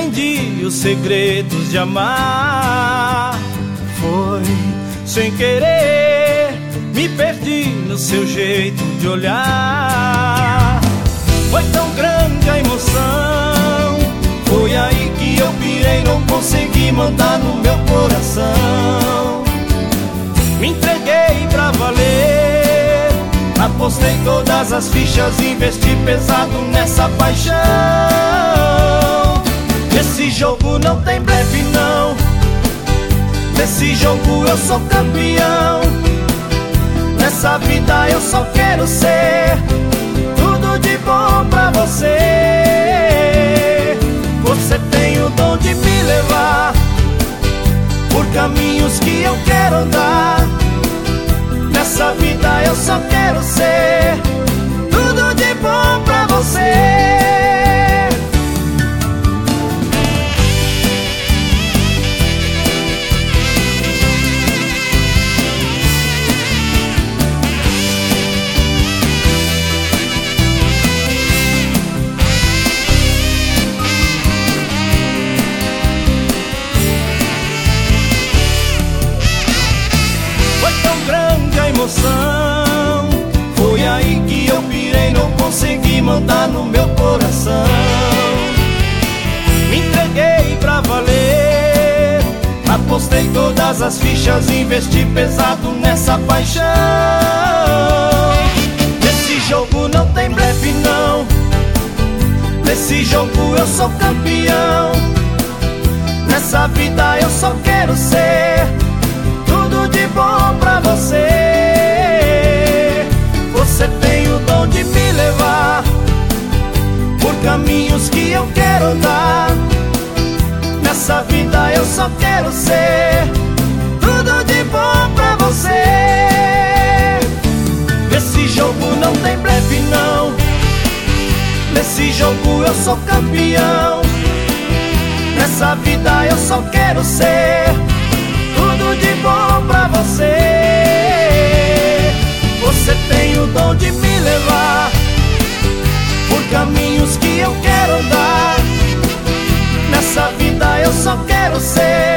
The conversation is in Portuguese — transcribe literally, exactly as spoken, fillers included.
aprendi os segredos de amar. Foi sem querer, me perdi no seu jeito de olhar. Foi tão grande a emoção, foi aí que eu pirei, não consegui mandar no meu coração. Me entreguei pra valer, apostei todas as fichas, investi pesado nessa paixão. Nesse jogo não tem blefe não, nesse jogo eu sou campeão. Nessa vida eu só quero ser tudo de bom pra você. Você tem o dom de me levar por caminhos que eu quero andar. Nessa vida eu só quero ser tudo de bom pra você. Emoção, foi aí que eu pirei, não consegui mandar no meu coração. Me entreguei pra valer, apostei todas as fichas, investi pesado nessa paixão. Nesse jogo não tem blefe não, nesse jogo eu sou campeão. Nessa vida eu só quero ser tudo de bom pra você. Você tem o dom de me levar por caminhos que eu quero andar. Nessa vida eu só quero ser tudo de bom pra você. Nesse jogo não tem blefe não, nesse jogo eu sou campeão. Nessa vida eu só quero ser tudo de bom pra você. Você tem o dom de me levar por caminhos que eu quero andar. Nessa vida eu só quero ser